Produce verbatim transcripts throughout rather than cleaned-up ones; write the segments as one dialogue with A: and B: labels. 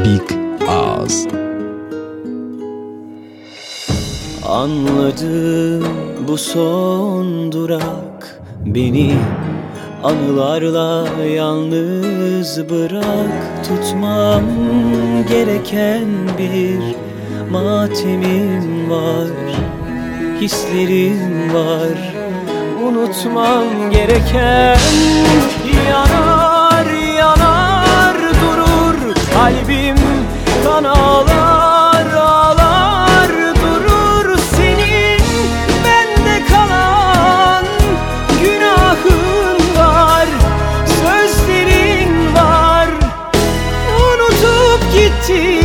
A: Big Ağız.
B: Anladım, bu son durak. Beni anılarla yalnız bırak. Tutmam gereken bir matemim var, hislerim var. Unutmam gereken, yanar yanar durur kalbim, kan ağlar ağlar durur. Senin bende kalan günahın var, sözlerin var, unutup gittin.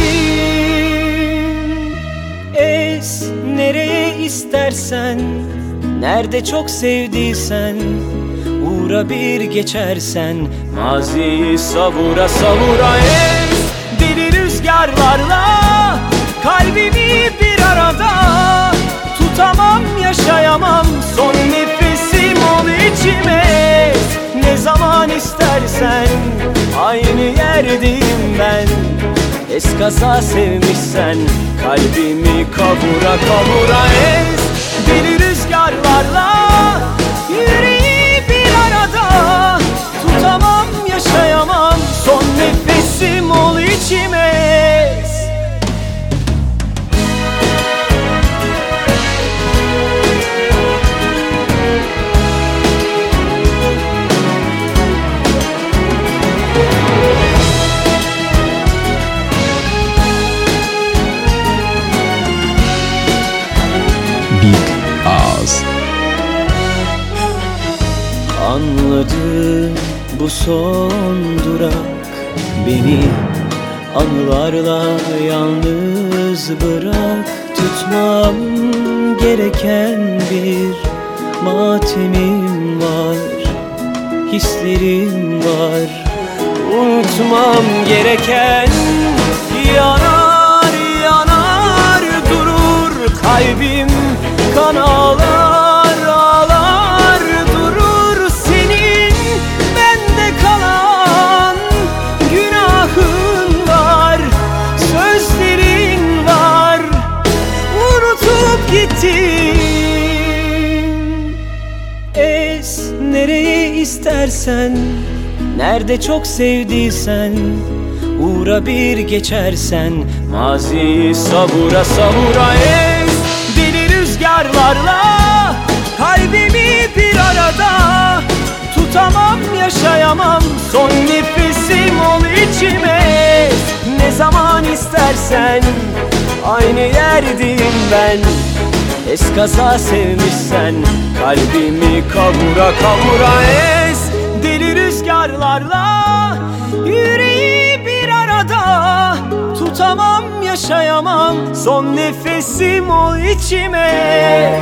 B: Es nereye istersen, nerede çok sevdiysen, uğra bir geçersen, maziyi savura savura. Es deli rüzgarlarla kalbimi bir arada, tutamam yaşayamam, son nefesim ol içime. Ne zaman istersen aynı yerdeyim ben. Eskaza sevmişsen kalbimi kavura kavura. Es deli rüzgarlarla yüreği bir arada, tutamam yaşayamam, son nefesim ol içime.
A: Big Ağız.
B: Anladım, bu son durak. Beni anılarla yalnız bırak. Tutmam gereken bir matemim var, hislerim var. Unutmam gereken, yanar yanar durur kalbim, kan ağlar ağlar durur. Senin bende kalan günahın var, sözlerin var, unutup gittin. Es nereye istersen, nerede çok sevdiysen, uğra bir geçersen, maziyi savura savura. Es deli rüzgarlarla kalbimi bir arada, tutamam yaşayamam, son nefesim ol içime. Ne zaman istersen aynı yerdeyim ben. Eskaza sevmişsen kalbimi kavura kavura. Es deli rüzgarlarla yüreği bir arada, tutamam yaşayamam, son nefesim ol içime.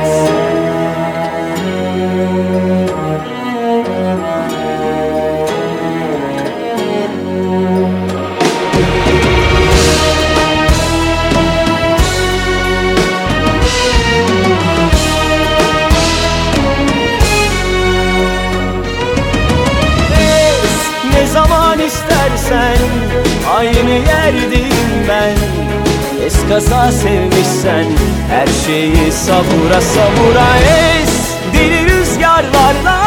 B: Ne zaman istersen aynı yerdeyim ben. Eskaza sevmişsen her şeyi savura savura. Es deli rüzgarlarla